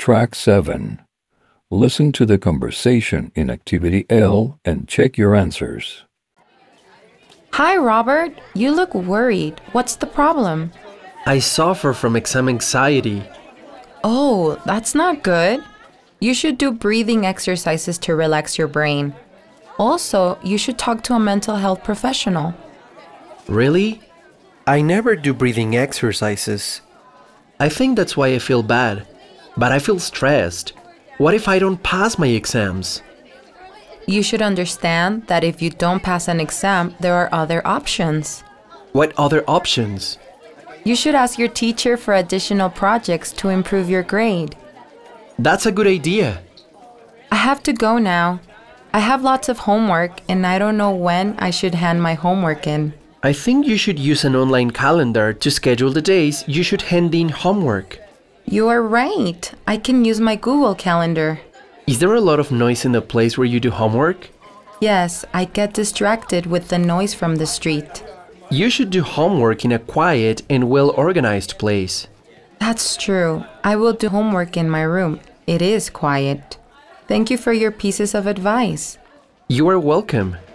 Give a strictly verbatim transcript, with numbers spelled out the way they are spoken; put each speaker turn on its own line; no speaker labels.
Track seven. Listen to the conversation in Activity L and check your answers.
Hi, Robert. You look worried. What's the problem?
I suffer from exam anxiety.
Oh, that's not good. You should do breathing exercises to relax your brain. Also, you should talk to a mental health professional.
Really? I never do breathing exercises. I think that's why I feel bad. But I feel stressed. What if I don't pass my exams?
You should understand that if you don't pass an exam, there are other options.
What other options?
You should ask your teacher for additional projects to improve your grade.
That's a good idea.
I have to go now. I have lots of homework and I don't know when I should hand my homework in.
I think you should use an online calendar to schedule the days you should hand in homework.
You are right. I can use my Google Calendar.
Is there a lot of noise in the place where you do homework?
Yes, I get distracted with the noise from the street.
You should do homework in a quiet and well-organized place.
That's true. I will do homework in my room. It is quiet. Thank you for your pieces of advice.
You are welcome.